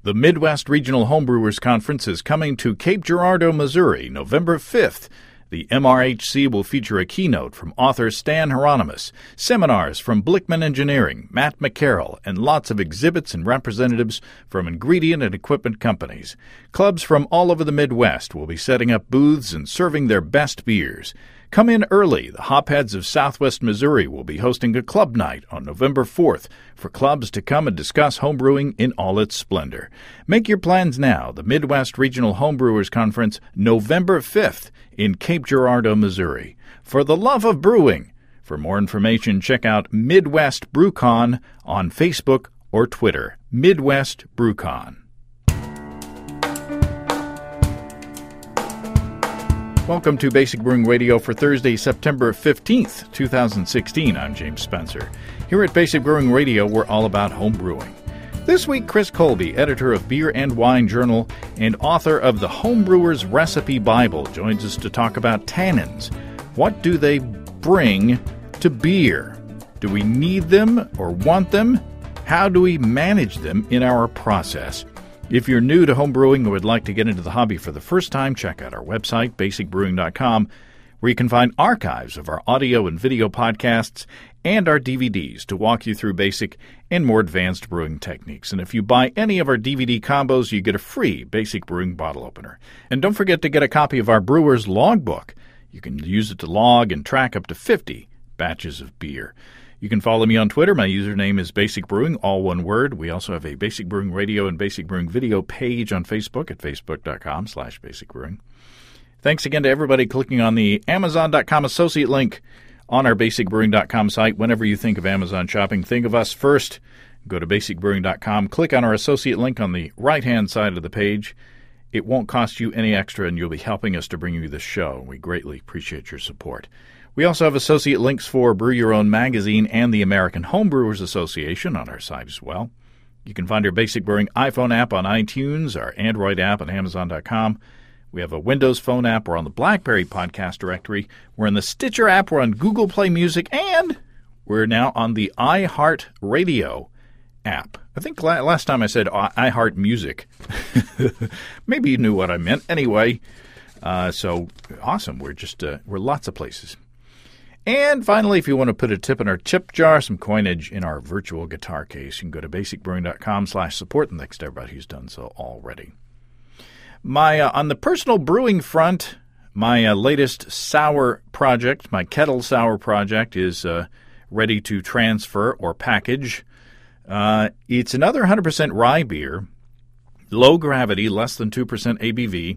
The Midwest Regional Homebrewers Conference is coming to Cape Girardeau, Missouri, November 5th. The MRHC will feature a keynote from author Stan Hieronymus, seminars from Blickman Engineering, Matt McCarroll, and lots of exhibits and representatives from ingredient and equipment companies. Clubs from all over the Midwest will be setting up booths and serving their best beers. Come in early. The Hopheads of Southwest Missouri will be hosting a club night on November 4th for clubs to come and discuss homebrewing in all its splendor. Make your plans now. The Midwest Regional Homebrewers Conference, November 5th in Cape Girardeau, Missouri. For the love of brewing. For more information, check out Midwest BrewCon on Facebook or Twitter. Midwest BrewCon. Welcome to Basic Brewing Radio for Thursday, September 15th, 2016. I'm James Spencer. Here at Basic Brewing Radio, we're all about home brewing. This week, Chris Colby, editor of Beer and Wine Journal and author of the Homebrewer's Recipe Bible, joins us to talk about tannins. What do they bring to beer? Do we need them or want them? How do we manage them in our process? If you're new to homebrewing or would like to get into the hobby for the first time, check out our website, basicbrewing.com, where you can find archives of our audio and video podcasts and our DVDs to walk you through basic and more advanced brewing techniques. And if you buy any of our DVD combos, you get a free Basic Brewing bottle opener. And don't forget to get a copy of our Brewer's Logbook. You can use it to log and track up to 50 batches of beer. You can follow me on Twitter. My username is Basic Brewing, all one word. We also have a Basic Brewing Radio and Basic Brewing Video page on Facebook at facebook.com/basicbrewing. Thanks again to everybody clicking on the Amazon.com associate link on our basicbrewing.com site. Whenever you think of Amazon shopping, think of us first. Go to basicbrewing.com, click on our associate link on the right-hand side of the page. It won't cost you any extra, and you'll be helping us to bring you this show. We greatly appreciate your support. We also have associate links for Brew Your Own magazine and the American Homebrewers Association on our site as well. You can find our Basic Brewing iPhone app on iTunes, our Android app on Amazon.com. We have a Windows Phone app. We're on the BlackBerry podcast directory. We're in the Stitcher app. We're on Google Play Music. And we're now on the iHeartRadio app. I think last time I said iHeart Music. Maybe you knew what I meant. Anyway, so awesome. We're lots of places. And finally, if you want to put a tip in our tip jar, some coinage in our virtual guitar case, you can go to basicbrewing.com/support, and thanks to everybody who's done so already. On the personal brewing front, my latest sour project, my kettle sour project, is ready to transfer or package. It's another 100% rye beer, low gravity, less than 2% ABV.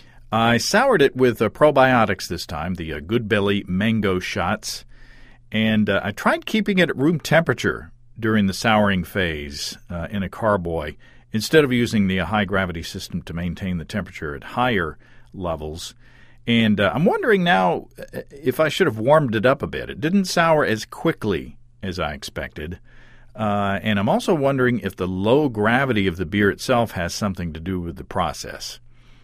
I soured it with probiotics this time, the Good Belly mango shots, and I tried keeping it at room temperature during the souring phase in a carboy, instead of using the high-gravity system to maintain the temperature at higher levels. And I'm wondering now if I should have warmed it up a bit. It didn't sour as quickly as I expected. And I'm also wondering if the low gravity of the beer itself has something to do with the process.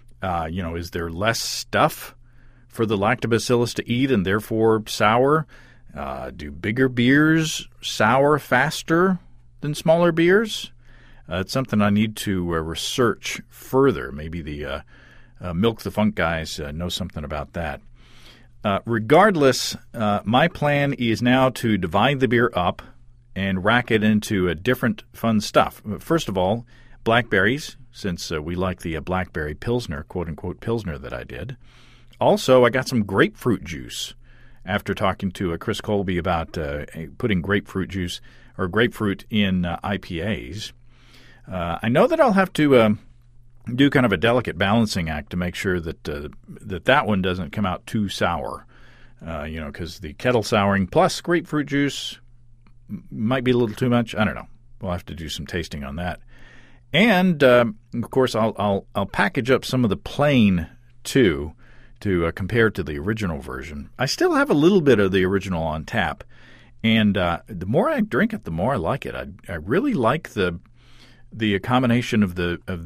Is there less stuff for the lactobacillus to eat and therefore sour? Do bigger beers sour faster than smaller beers? It's something I need to research further. Maybe the Milk the Funk guys know something about that. Regardless, my plan is now to divide the beer up and rack it into a different fun stuff. First of all, blackberries, since we like the blackberry Pilsner, quote-unquote Pilsner that I did. Also, I got some grapefruit juice after talking to Chris Colby about putting grapefruit juice or grapefruit in IPAs. I know that I'll have to do kind of a delicate balancing act to make sure that that one doesn't come out too sour, because the kettle souring plus grapefruit juice might be a little too much. I don't know. We'll have to do some tasting on that. And, of course, I'll package up some of the plain, too, to compare to the original version. I still have a little bit of the original on tap, and the more I drink it, the more I like it. I really like the combination of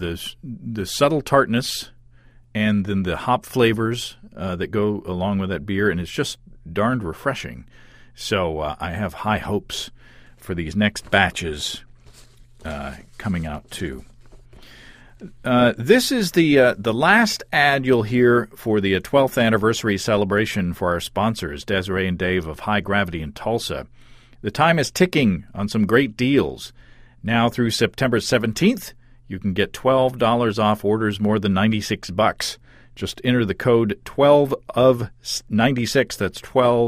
the subtle tartness and then the hop flavors that go along with that beer, and it's just darned refreshing. So I have high hopes for these next batches coming out too. This is the last ad you'll hear for the 12th anniversary celebration for our sponsors, Desiree and Dave of High Gravity in Tulsa. The time is ticking on some great deals. Now through September 17th, you can get $12 off orders more than $96. Just enter the code 12 of 96. That's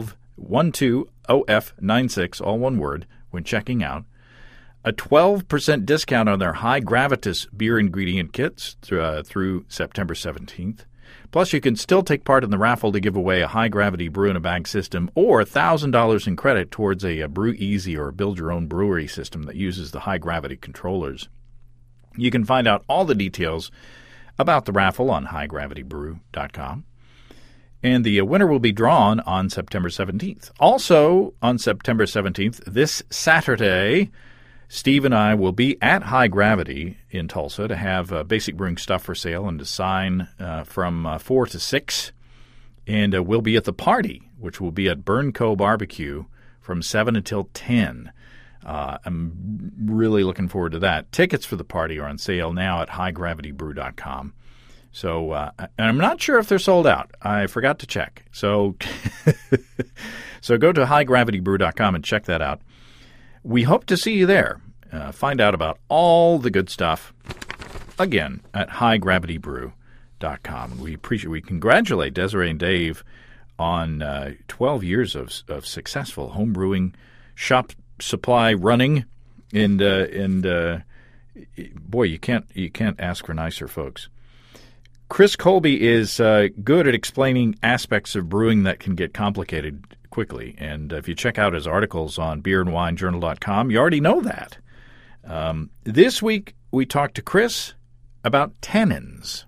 1212OF96, all one word, when checking out. A 12% discount on their High Gravitas beer ingredient kits through September 17th. Plus, you can still take part in the raffle to give away a High Gravity brew-in-a-bag system or $1,000 in credit towards a Brew Easy or build-your-own brewery system that uses the High Gravity controllers. You can find out all the details about the raffle on highgravitybrew.com. And the winner will be drawn on September 17th. Also, on September 17th, this Saturday, Steve and I will be at High Gravity in Tulsa to have Basic Brewing stuff for sale and to sign from 4 to 6. And we'll be at the party, which will be at Burn Co. Barbecue from 7 until 10. I'm really looking forward to that. Tickets for the party are on sale now at highgravitybrew.com. So and I'm not sure if they're sold out. I forgot to check. So go to highgravitybrew.com and check that out. We hope to see you there. Find out about all the good stuff, again, at highgravitybrew.com. We congratulate Desiree and Dave on 12 years of successful home brewing, shop supply running, and boy, you can't ask for nicer folks. Chris Colby is good at explaining aspects of brewing that can get complicated quickly. And if you check out his articles on beerandwinejournal.com, you already know that. This week, we talked to Chris about tannins.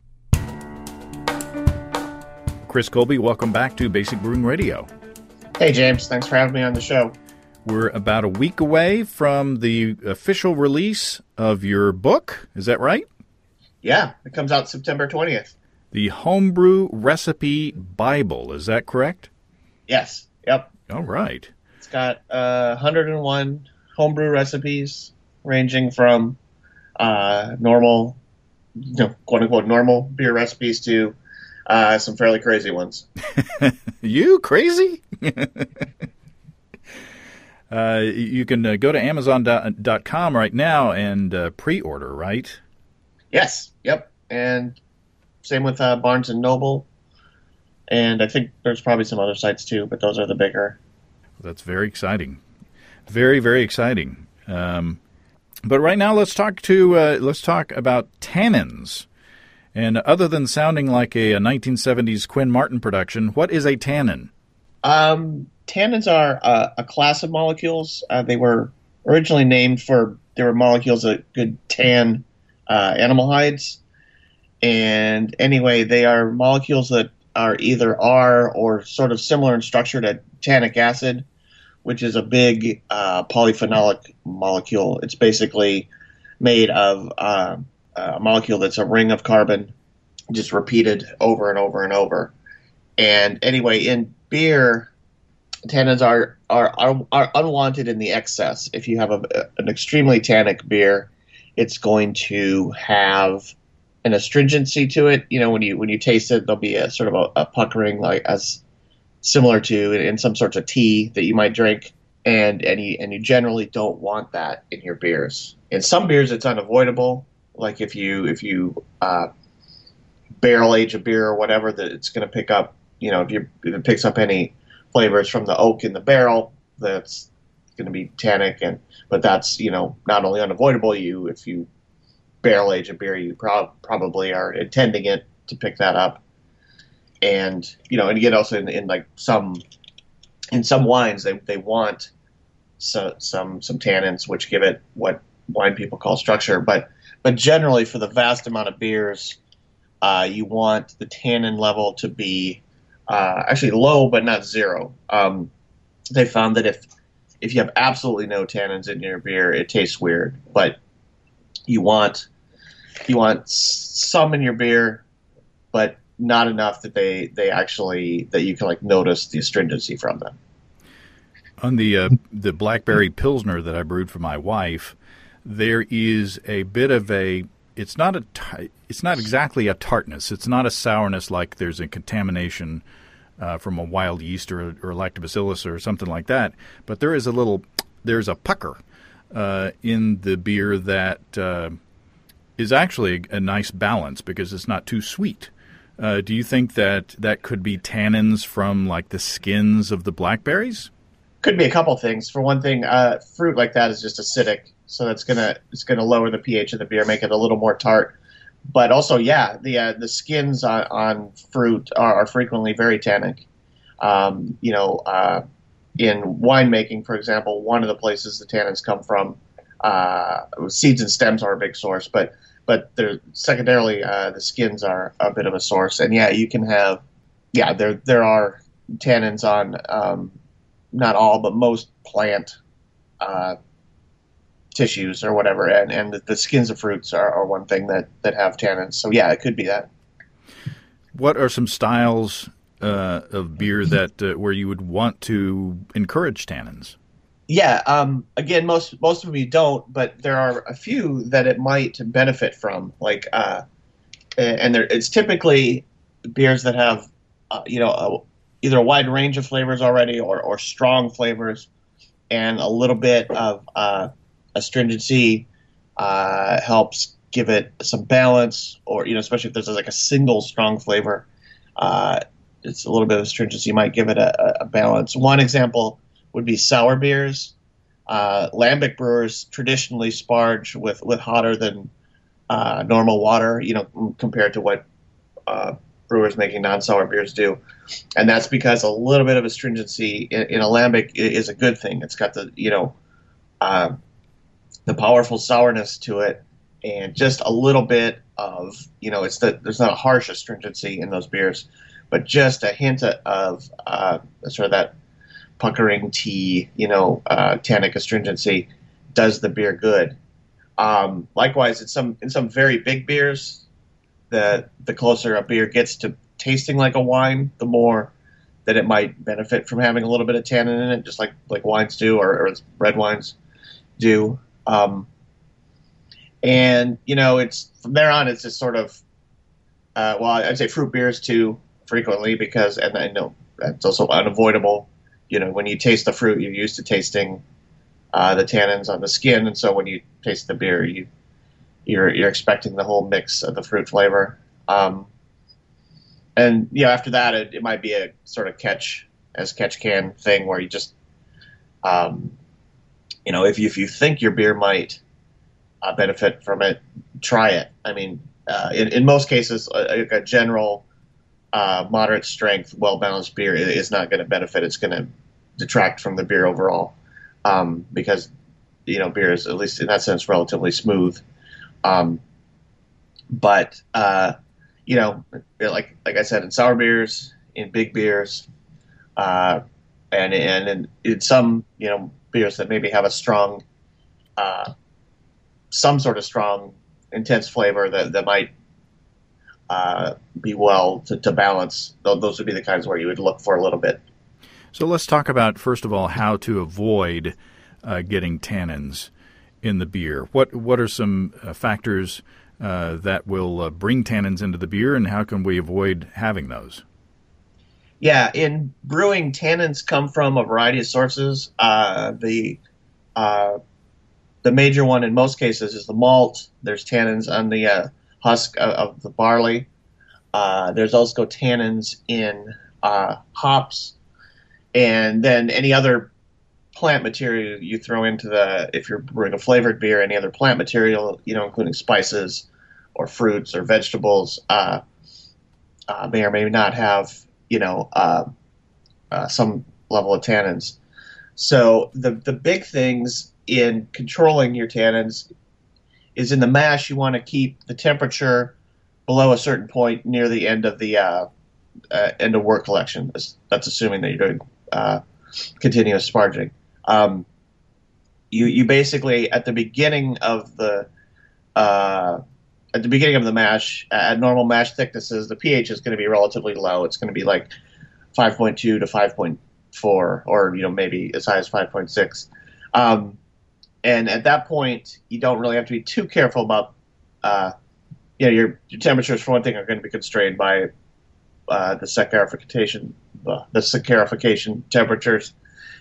Chris Colby, welcome back to Basic Brewing Radio. Hey, James. Thanks for having me on the show. We're about a week away from the official release of your book. Is that right? Yeah, it comes out September 20th. The Homebrew Recipe Bible. Is that correct? Yes. Yep. All right. It's got 101 homebrew recipes ranging from normal, quote unquote, normal beer recipes to some fairly crazy ones. You crazy? You can go to Amazon.com right now and pre-order, right? Yes. Yep. And same with Barnes & Noble. And I think there's probably some other sites too, but those are the bigger. That's very exciting. Very, very exciting. But right now, let's talk about tannins. And other than sounding like a 1970s Quinn Martin production, what is a tannin? Tannins are a class of molecules. They were originally named they were molecules that could tan animal hides. And anyway, they are molecules that are either or sort of similar in structure to tannic acid, which is a big polyphenolic molecule. It's basically made of a molecule that's a ring of carbon, just repeated over and over and over. And anyway, in beer, tannins are unwanted in the excess. If you have an extremely tannic beer, it's going to have an astringency to it. When you taste it, there'll be a sort of a puckering, like as similar to in some sorts of tea that you might drink, and you generally don't want that in your beers. In some beers, it's unavoidable. Like if you barrel age a beer or whatever, that it's going to pick up. If it picks up any flavors from the oak in the barrel, that's going to be tannic, but that's not only unavoidable. If you barrel age a beer, you probably are intending it to pick that up. And and again, also in some wines, they want some tannins, which give it what wine people call structure. But generally, for the vast amount of beers, you want the tannin level to be actually low, but not zero. They found that if you have absolutely no tannins in your beer, it tastes weird. But you want some in your beer, but not enough that they actually that you can notice the astringency from them. On the Blackberry Pilsner that I brewed for my wife, there is a bit of a it's not it's not exactly a tartness. It's not a sourness like there's a contamination from a wild yeast or lactobacillus or something like that. But there's a pucker in the beer that is actually a nice balance because it's not too sweet. Do you think that could be tannins from like the skins of the blackberries? Could be a couple things. For one thing, fruit like that is just acidic, so it's gonna lower the pH of the beer, make it a little more tart. But also, yeah, the skins on fruit are frequently very tannic. In winemaking, for example, one of the places the tannins come from, seeds and stems are a big source, but they're secondarily the skins are a bit of a source. And yeah, you can have, there are tannins on not all but most plant tissues or whatever, and the skins of fruits are one thing that have tannins. So yeah, it could be that. What are some styles of beer that where you would want to encourage tannins? Yeah, again, most of them you don't, but there are a few that it might benefit from. Like, it's typically beers that have, either a wide range of flavors already or strong flavors, and a little bit of astringency helps give it some balance, or especially if there's like a single strong flavor, it's a little bit of astringency might give it a balance. One example would be sour beers. Lambic brewers traditionally sparge with hotter than normal water, compared to what brewers making non-sour beers do. And that's because a little bit of astringency in a lambic is a good thing. It's got the powerful sourness to it, and just a little bit of, there's not a harsh astringency in those beers, but just a hint of sort of that puckering tea, tannic astringency does the beer good. Likewise, in some very big beers, the closer a beer gets to tasting like a wine, the more that it might benefit from having a little bit of tannin in it, just like wines do, or red wines do. And it's from there on, it's just sort of, I'd say fruit beers too frequently, because, and I know that's also unavoidable. When you taste the fruit, you're used to tasting the tannins on the skin, and so when you taste the beer, you're expecting the whole mix of the fruit flavor. And after that, it might be a sort of catch can thing where you just, if you think your beer might benefit from it, try it. I mean, in most cases, a general moderate strength, well-balanced beer is not going to benefit. It's going to detract from the beer overall, because beer is, at least in that sense, relatively smooth. But like I said, in sour beers, in big beers, and in some beers that maybe have a strong, some sort of strong, intense flavor that might be well to balance. Those would be the kinds where you would look for a little bit. So let's talk about, first of all, how to avoid getting tannins in the beer. What are some factors that will bring tannins into the beer, and how can we avoid having those? Yeah, in brewing, tannins come from a variety of sources. The major one in most cases is the malt. There's tannins on the husk of the barley. There's also tannins in hops, and then any other plant material you throw into if you're brewing a flavored beer, any other plant material, including spices or fruits or vegetables, may or may not have, some level of tannins. So the big things in controlling your tannins is in the mash, you want to keep the temperature below a certain point near the end of the end of wort collection. That's assuming that you're doing continuous sparging. You basically at the beginning of the mash, at normal mash thicknesses, the pH is going to be relatively low. It's going to be like 5.2 to 5.4, or maybe as high as 5.6. And at that point, you don't really have to be too careful about your temperatures, for one thing, are going to be constrained by the saccharification temperatures.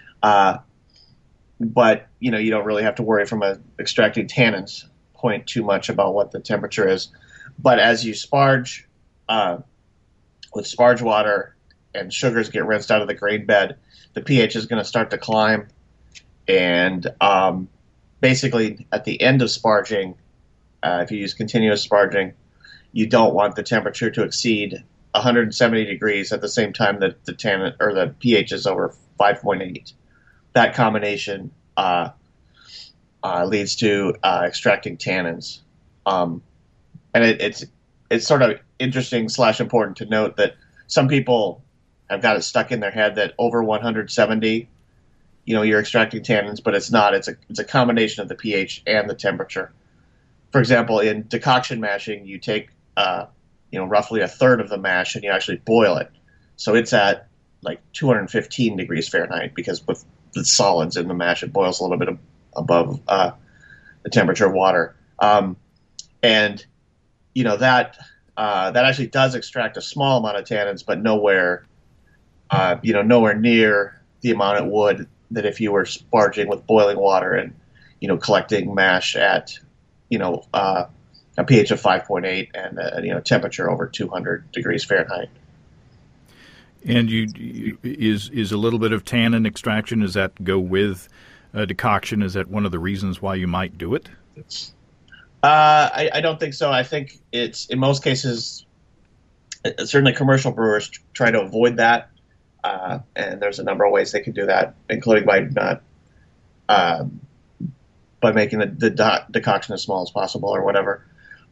But you don't really have to worry from a extracting tannins point too much about what the temperature is. But as you sparge with sparge water and sugars get rinsed out of the grain bed, the pH is going to start to climb. And basically, at the end of sparging, if you use continuous sparging, you don't want the temperature to exceed 170 degrees at the same time that the tannin or the pH is over 5.8. That combination leads to extracting tannins. And it's sort of interesting / important to note that some people have got it stuck in their head that over 170, you're extracting tannins, but it's not. It's a combination of the pH and the temperature. For example, in decoction mashing, you take roughly a third of the mash and you actually boil it. So it's at like 215 degrees Fahrenheit because with the solids in the mash, it boils a little bit above the temperature of water. And that actually does extract a small amount of tannins, but nowhere near the amount it would that if you were sparging with boiling water and collecting mash at a pH of 5.8 and a temperature over 200 degrees Fahrenheit. And is a little bit of tannin extraction, does that go with a decoction? Is that one of the reasons why you might do it? I don't think so. I think it's, in most cases, certainly commercial brewers try to avoid that. And there's a number of ways they can do that, including by making the decoction as small as possible or whatever.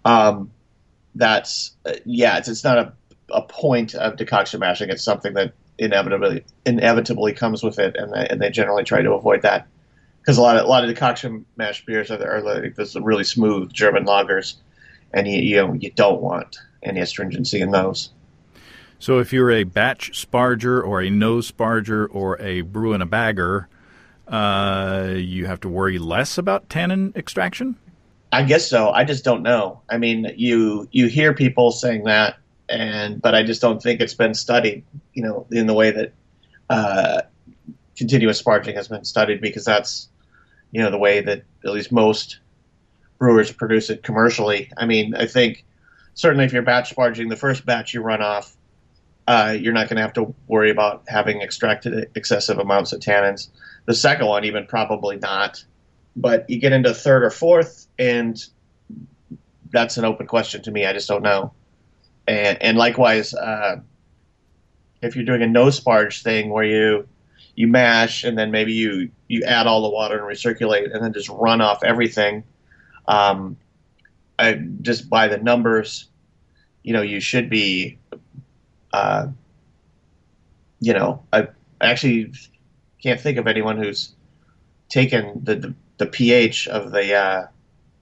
It's not a point of decoction mashing. It's something that inevitably comes with it, and they generally try to avoid that because a lot of decoction mash beers are like this really smooth German lagers, and you don't want any astringency in those. So if you're a batch sparger or a nose sparger or a brew in a bagger, you have to worry less about tannin extraction? I guess so. I just don't know. I mean, you hear people saying that, but I just don't think it's been studied, in the way that continuous sparging has been studied, because that's, the way that at least most brewers produce it commercially. I mean, I think certainly if you're batch sparging, the first batch you run off, you're not going to have to worry about having extracted excessive amounts of tannins. The second one, even probably not. But you get into third or fourth, and that's an open question to me. I just don't know. And likewise, if you're doing a nose sparge thing where you mash and then maybe you add all the water and recirculate and then just run off everything, just by the numbers, you should be, I actually can't think of anyone who's taken the pH of the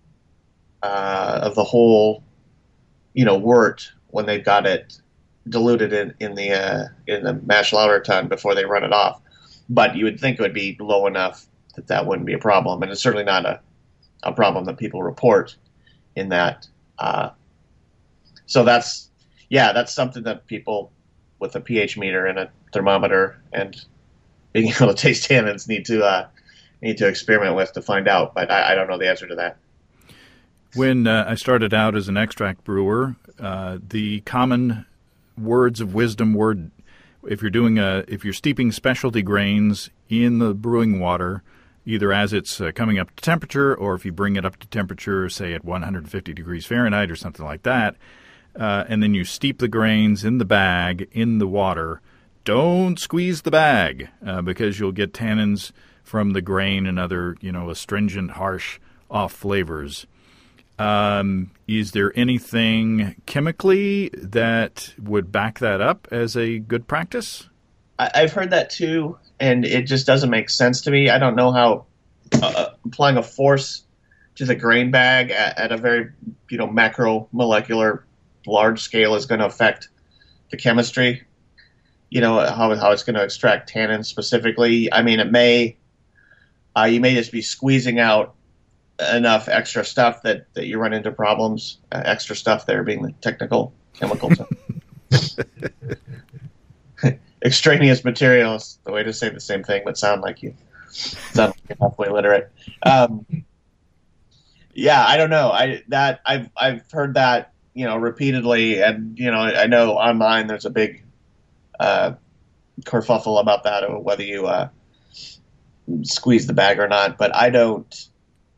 whole, wort when they've got it diluted in the mash lauter tun before they run it off. But you would think it would be low enough that wouldn't be a problem, and it's certainly not a problem that people report in that. So that's something that people with a pH meter and a thermometer and being able to taste tannins need to experiment with to find out. But I don't know the answer to that. When I started out as an extract brewer, the common words of wisdom were, if you're steeping specialty grains in the brewing water, either as it's coming up to temperature, or if you bring it up to temperature, say at 150 degrees Fahrenheit or something like that, and then you steep the grains in the bag in the water, don't squeeze the bag because you'll get tannins from the grain and other, astringent, harsh off flavors. Is there anything chemically that would back that up as a good practice? I've heard that too, and it just doesn't make sense to me. I don't know how applying a force to the grain bag at a very, macromolecular large scale is going to affect the chemistry. How it's going to extract tannins specifically. I mean, it may you may just be squeezing out enough extra stuff that you run into problems. Extra stuff there being the technical chemical term. Extraneous materials, the way to say the same thing, but sound like you're halfway literate. Yeah, I don't know. I've heard that repeatedly, and I know online there's a big kerfuffle about that, or whether you squeeze the bag or not. But I don't.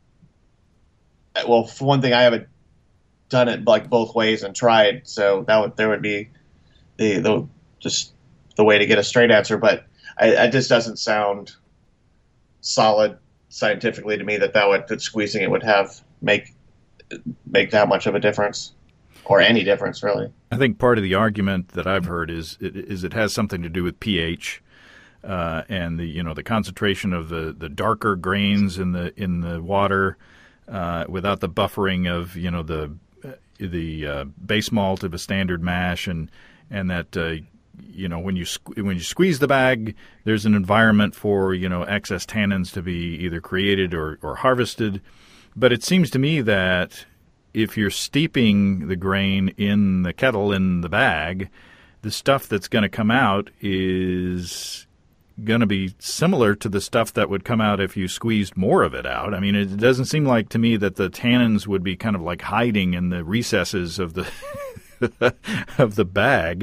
Well, for one thing, I haven't done it like both ways and tried, so there would be the just the way to get a straight answer. But it just doesn't sound solid scientifically to me that squeezing it would make that much of a difference, or any difference really. I think part of the argument that I've heard is it has something to do with pH. And the concentration of the darker grains in the water, without the buffering of the base malt of a standard mash, and that when you squeeze the bag, there's an environment for excess tannins to be either created or harvested. But it seems to me that if you're steeping the grain in the kettle in the bag, the stuff that's going to come out is going to be similar to the stuff that would come out if you squeezed more of it out. I mean, it doesn't seem like to me that the tannins would be kind of like hiding in the recesses of the of the bag.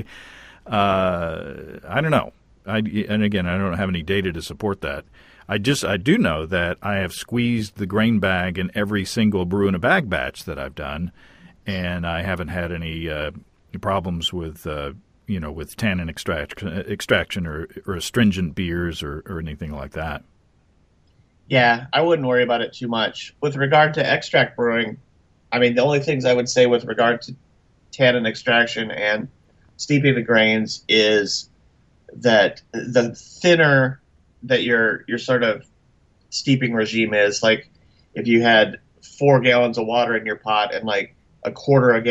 I don't know. And again, I don't have any data to support that. I do know that I have squeezed the grain bag in every single brew in a bag batch that I've done, and I haven't had any problems with with tannin extraction or astringent beers or anything like that. Yeah, I wouldn't worry about it too much. With regard to extract brewing, I mean, the only things I would say with regard to tannin extraction and steeping the grains is that the thinner that your sort of steeping regime is, like if you had 4 gallons of water in your pot and like a quarter of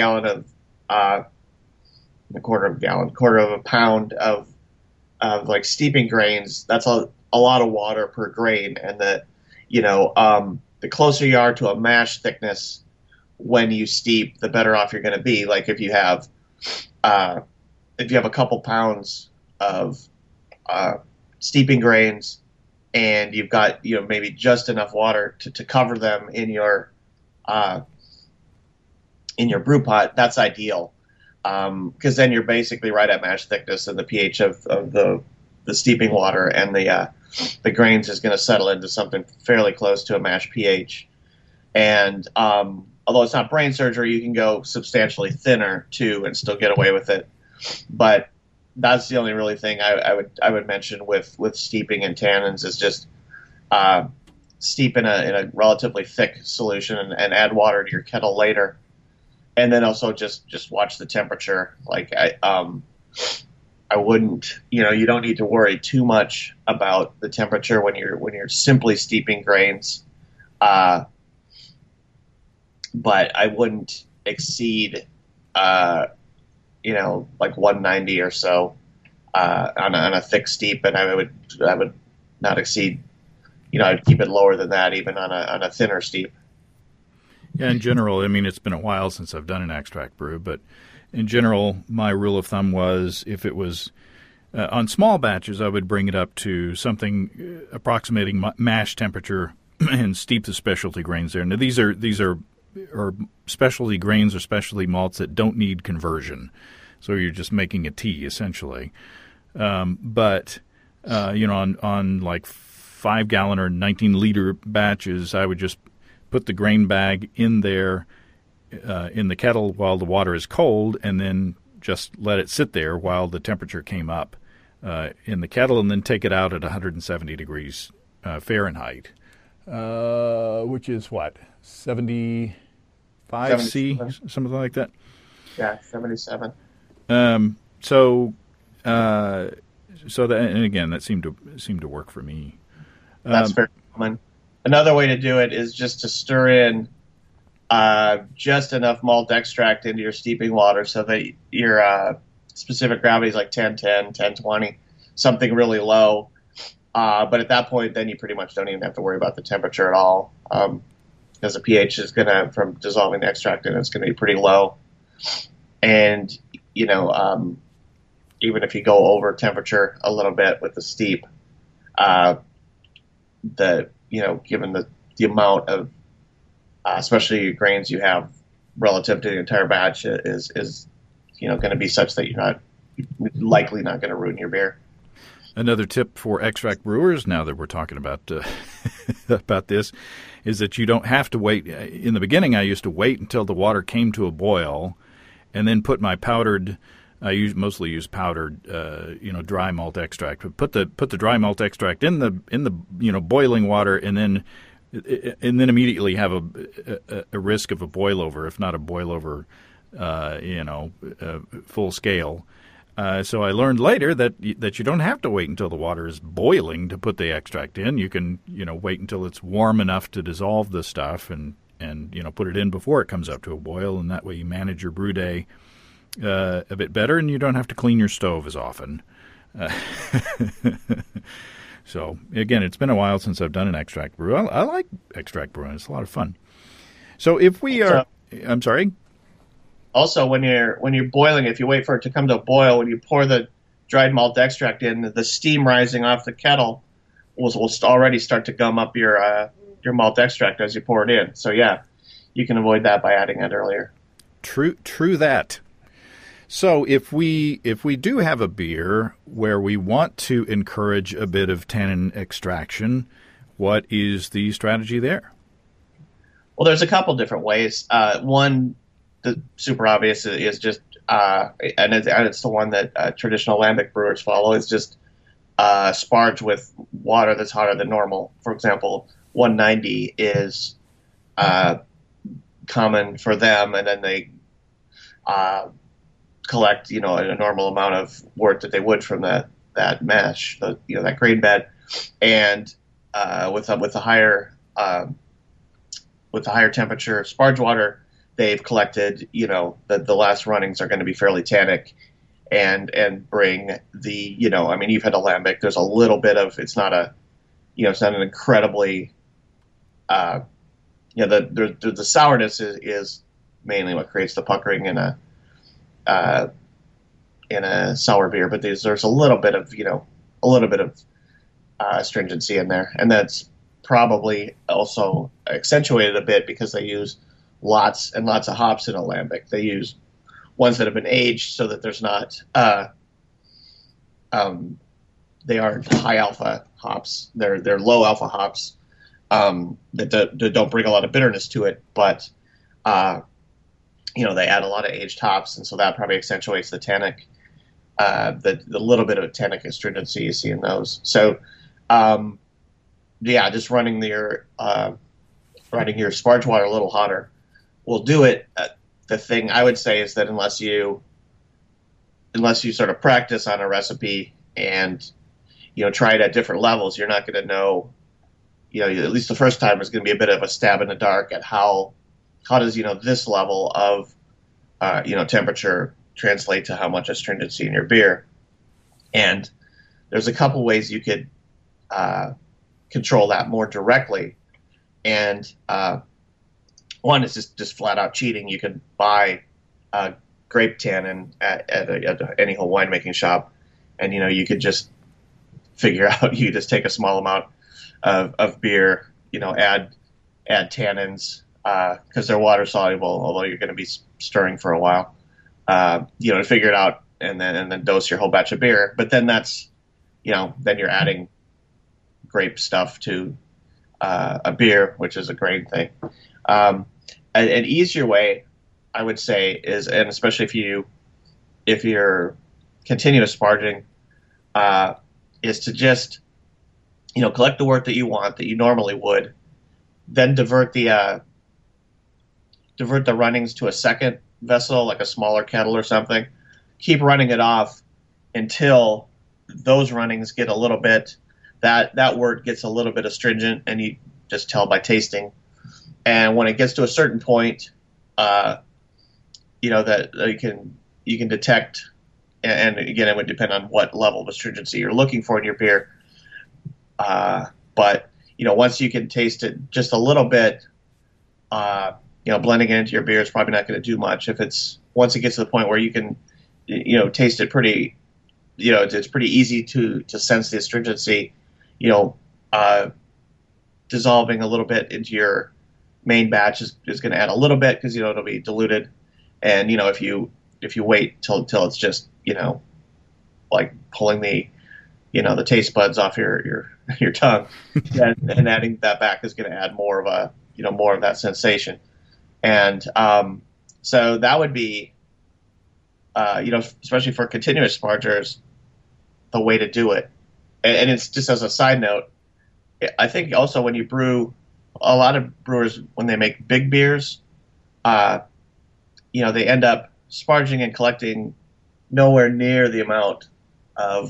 a pound of like steeping grains, that's a lot of water per grain. And the closer you are to a mash thickness when you steep, the better off you're going to be. Like if you have a couple pounds of steeping grains and you've got maybe just enough water to cover them in your brew pot, that's ideal. Because then you're basically right at mash thickness, and the pH of the steeping water and the grains is going to settle into something fairly close to a mash pH. And although it's not brain surgery, you can go substantially thinner too and still get away with it. But that's the only really thing I would mention with steeping and tannins is just steep in a relatively thick solution and add water to your kettle later. And then also just watch the temperature. Like I wouldn't, you don't need to worry too much about the temperature when you're simply steeping grains. But I wouldn't exceed, like 190 or so on a thick steep, and I would not exceed. I'd keep it lower than that, even on a thinner steep. Yeah, in general, I mean, it's been a while since I've done an extract brew, but in general, my rule of thumb was if it was on small batches, I would bring it up to something approximating mash temperature and steep the specialty grains there. Now, these are specialty grains or specialty malts that don't need conversion, so you're just making a tea essentially. But on like 5-gallon or 19-liter batches, I would just put the grain bag in there in the kettle while the water is cold, and then just let it sit there while the temperature came up in the kettle, and then take it out at 170 degrees Fahrenheit, which is what, 75 C, something like that? Yeah, 77. So that, and again, that seemed to work for me. That's very common. Another way to do it is just to stir in just enough malt extract into your steeping water so that your specific gravity is like 1010, 1020, something really low. But at that point, then you pretty much don't even have to worry about the temperature at all. because the pH is going to, from dissolving the extract in, it's going to be pretty low. And, even if you go over temperature a little bit with the steep, given the amount of, especially grains you have relative to the entire batch is going to be such that you're likely not going to ruin your beer. Another tip for extract brewers, now that we're talking about about this, is that you don't have to wait. In the beginning, I used to wait until the water came to a boil, and then put my powdered. I mostly use powdered, dry malt extract. But put the dry malt extract in the boiling water, and then immediately have a risk of a boil over, if not a boil over, full scale. So I learned later that you don't have to wait until the water is boiling to put the extract in. You can wait until it's warm enough to dissolve the stuff and put it in before it comes up to a boil, and that way you manage your brew day a bit better, and you don't have to clean your stove as often. So again, it's been a while since I've done an extract brew. I like extract brewing; it's a lot of fun. So if we are, I'm sorry. Also, when you're boiling, if you wait for it to come to a boil, when you pour the dried malt extract in, the steam rising off the kettle will already start to gum up your malt extract as you pour it in. So yeah, you can avoid that by adding it earlier. True that. So if we do have a beer where we want to encourage a bit of tannin extraction, what is the strategy there? Well, there's a couple different ways. One, the super obvious, is just, and it's the one that traditional lambic brewers follow, is just sparge with water that's hotter than normal. For example, 190 is common for them, and then they collect, a normal amount of wort that they would from that mesh, that grain bed, and with the higher temperature sparge water, they've collected, the last runnings are going to be fairly tannic, and bring the, you've had a lambic. There's a little bit of, it's not an incredibly, the sourness is mainly what creates the puckering in a sour beer, but there's a little bit of astringency in there, and that's probably also accentuated a bit because they use lots and lots of hops in a lambic. They use ones that have been aged so that there's not they aren't high alpha hops. They're low alpha hops that don't bring a lot of bitterness to it, but they add a lot of aged hops, and so that probably accentuates the tannic, the little bit of tannic astringency you see in those. So, just running your sparge water a little hotter will do it. The thing I would say is that unless you sort of practice on a recipe and try it at different levels, you're not going to know. At least the first time is going to be a bit of a stab in the dark at how does this level of temperature translate to how much astringency in your beer. And there's a couple ways you could control that more directly. And one is just flat out cheating. You can buy grape tannin at any whole winemaking shop, and you could just figure out. You just take a small amount of beer, add tannins because they're water soluble, although you're going to be stirring for a while. To figure it out and then dose your whole batch of beer. But then that's then you're adding grape stuff to a beer, which is a grain thing. An easier way, I would say, is, and especially if you're continuous sparging, is to just collect the wort that you want, that you normally would, then divert the runnings to a second vessel, like a smaller kettle or something. Keep running it off until those runnings get a little bit, that wort gets a little bit astringent, and you just tell by tasting. And when it gets to a certain point, that you can detect, and again, it would depend on what level of astringency you're looking for in your beer. But once you can taste it just a little bit, blending it into your beer is probably not going to do much. Once it gets to the point where you can, taste it pretty, it's pretty easy to sense the astringency, dissolving a little bit into your main batch is going to add a little bit because, it'll be diluted. And, if you wait till it's just, like pulling the taste buds off your tongue and adding that back is going to add more of that sensation. And so that would be, especially for continuous spargers, the way to do it. And it's just as a side note, I think also when you brew, a lot of brewers, when they make big beers, they end up sparging and collecting nowhere near the amount of,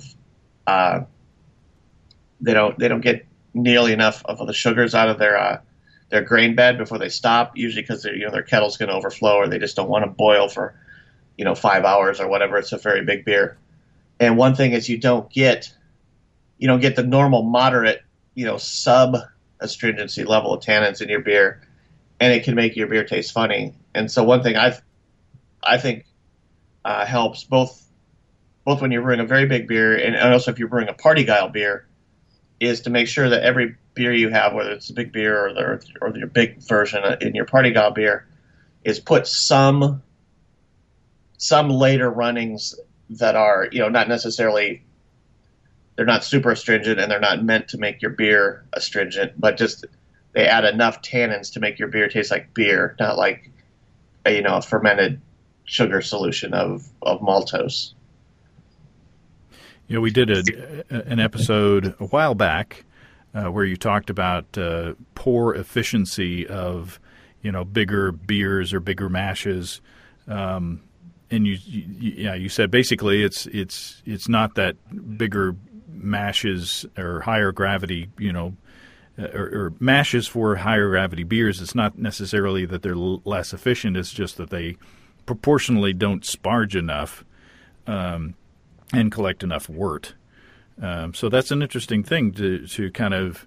they don't get nearly enough of the sugars out of their grain bed before they stop, usually because their kettle's going to overflow or they just don't want to boil for 5 hours or whatever. It's a very big beer. And one thing is you don't get the normal moderate sub astringency level of tannins in your beer, and it can make your beer taste funny. And so one thing I think helps both when you're brewing a very big beer and also if you're brewing a party guile beer, is to make sure that every beer you have, whether it's a big beer or your big version in your party guile beer, is put some later runnings that are not necessarily, they're not super astringent and they're not meant to make your beer astringent, but just they add enough tannins to make your beer taste like beer, not like a fermented sugar solution of maltose. We did an episode a while back where you talked about poor efficiency of bigger beers or bigger mashes, and you said basically it's not that bigger mashes or higher gravity or mashes for higher gravity beers. It's not necessarily that they're less efficient. It's just that they proportionally don't sparge enough. And collect enough wort. So that's an interesting thing to kind of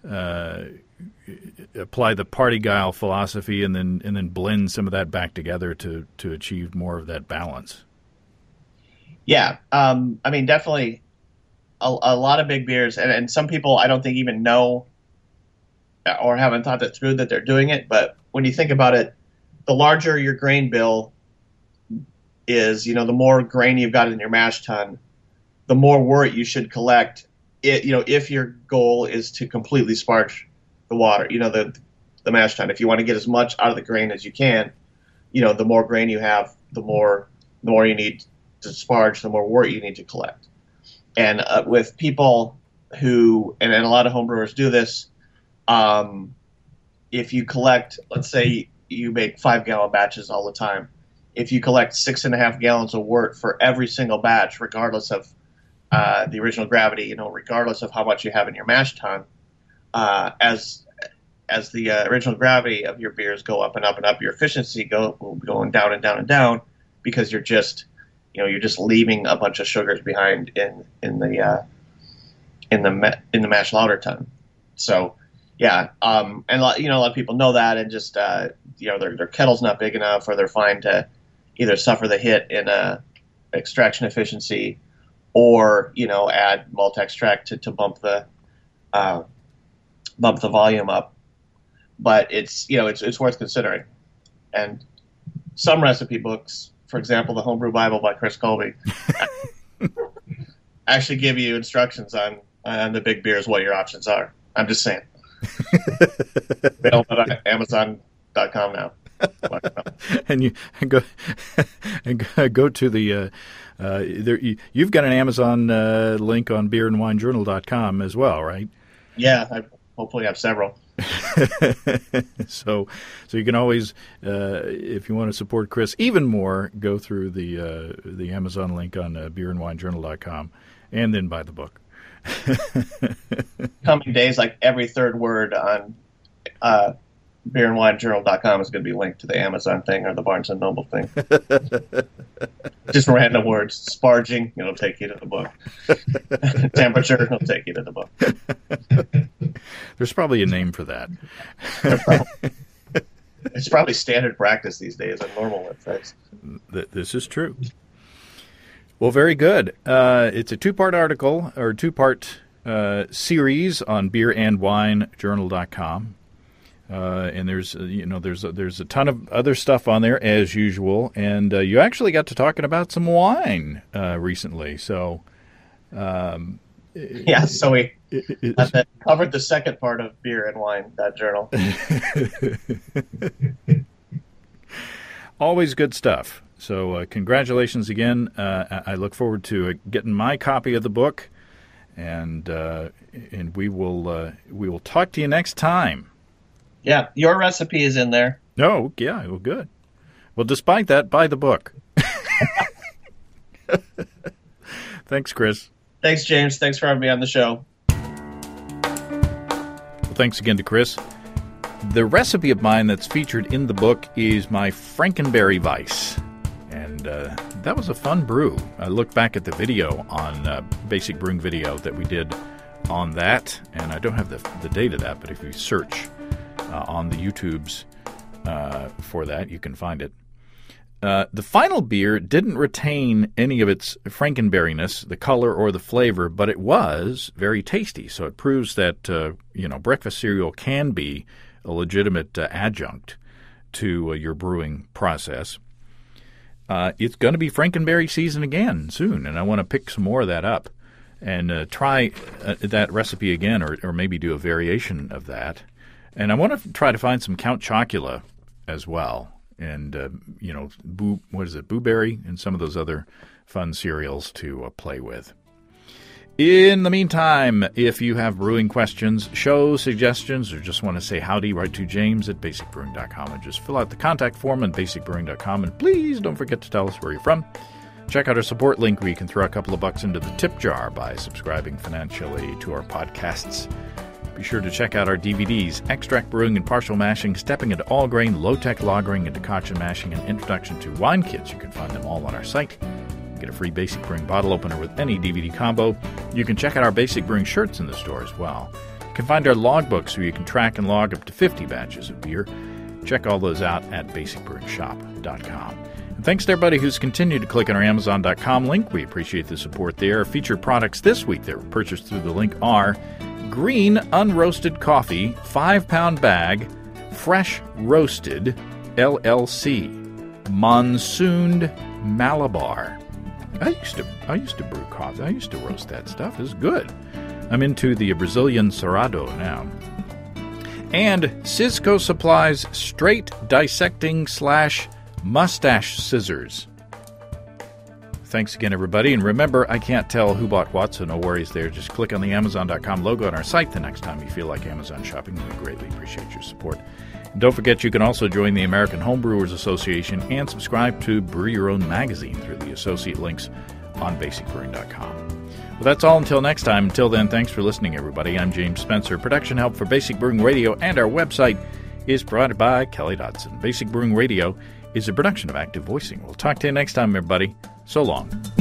apply the party guile philosophy and then blend some of that back together to achieve more of that balance. Yeah, definitely a lot of big beers, and some people I don't think even know or haven't thought that through that they're doing it. But when you think about it, the larger your grain bill is, the more grain you've got in your mash tun, the more wort you should collect. If your goal is to completely sparge the water, the mash tun. If you want to get as much out of the grain as you can, the more grain you have, the more you need to sparge, the more wort you need to collect. And with people who, and a lot of homebrewers do this, if you collect, let's say you make 5-gallon batches all the time. If you collect 6.5 gallons of wort for every single batch, regardless of the original gravity, regardless of how much you have in your mash tun, as the original gravity of your beers go up and up and up, your efficiency going down and down and down, because you're just leaving a bunch of sugars behind in the mash lauter tun. So yeah, and a lot of people know that, and just their kettle's not big enough, or they're fine to either suffer the hit in extraction efficiency, or add malt extract to bump the volume up. But it's worth considering. And some recipe books, for example, the Homebrew Bible by Chris Colby, actually give you instructions on the big beers, what your options are. I'm just saying. Available at Amazon.com now. And you go to the you've got an Amazon link on beerandwinejournal.com as well, right? Yeah, I hopefully have several. So you can always, if you want to support Chris even more, go through the Amazon link on beerandwinejournal.com and then buy the book. Coming days, like every third word on beerandwinejournal.com is going to be linked to the Amazon thing or the Barnes & Noble thing. Just random words. Sparging, it'll take you to the book. Temperature, it'll take you to the book. There's probably a name for that. It's probably standard practice these days on normal websites. This is true. Well, very good. It's a two-part article or two-part series on beerandwinejournal.com. And there's a ton of other stuff on there as usual. And you actually got to talking about some wine recently. So, yeah, so we covered the second part of Beer and Wine, that journal. Always good stuff. So congratulations again. I look forward to getting my copy of the book, and we will talk to you next time. Yeah, your recipe is in there. Oh, yeah, well, good. Well, despite that, buy the book. Thanks, Chris. Thanks, James. Thanks for having me on the show. Well, thanks again to Chris. The recipe of mine that's featured in the book is my Frankenberry Weiss. And that was a fun brew. I looked back at the video on Basic Brewing video that we did on that, and I don't have the date of that, but if you search on the YouTubes for that, you can find it. The final beer didn't retain any of its Frankenberryness, the color or the flavor, but it was very tasty. So it proves that breakfast cereal can be a legitimate adjunct to your brewing process. It's going to be Frankenberry season again soon, and I want to pick some more of that up and try that recipe again, or maybe do a variation of that. And I want to try to find some Count Chocula as well. And, Blueberry and some of those other fun cereals to play with. In the meantime, if you have brewing questions, show suggestions, or just want to say howdy, write to James at basicbrewing.com and just fill out the contact form on basicbrewing.com. And please don't forget to tell us where you're from. Check out our support link where you can throw a couple of bucks into the tip jar by subscribing financially to our podcasts. Be sure to check out our DVDs, Extract Brewing and Partial Mashing, Stepping into All Grain, Low-Tech Lagering and Decoction Mashing, and Introduction to Wine Kits. You can find them all on our site. Get a free Basic Brewing bottle opener with any DVD combo. You can check out our Basic Brewing shirts in the store as well. You can find our logbooks where you can track and log up to 50 batches of beer. Check all those out at basicbrewingshop.com. And thanks to everybody who's continued to click on our Amazon.com link. We appreciate the support there. Featured products this week that were purchased through the link are Green Unroasted Coffee, 5-pound bag, Fresh Roasted, LLC, Monsooned Malabar. I used to brew coffee. I used to roast that stuff. It's good. I'm into the Brazilian Cerrado now. And Cisco Supplies Straight Dissecting / Mustache Scissors. Thanks again, everybody. And remember, I can't tell who bought what, so no worries there. Just click on the Amazon.com logo on our site the next time you feel like Amazon shopping. We greatly appreciate your support. And don't forget, you can also join the American Homebrewers Association and subscribe to Brew Your Own magazine through the associate links on basicbrewing.com. Well, that's all until next time. Until then, thanks for listening, everybody. I'm James Spencer. Production help for Basic Brewing Radio and our website is provided by Kelly Dodson. Basic Brewing Radio is a production of Active Voicing. We'll talk to you next time, everybody. So long.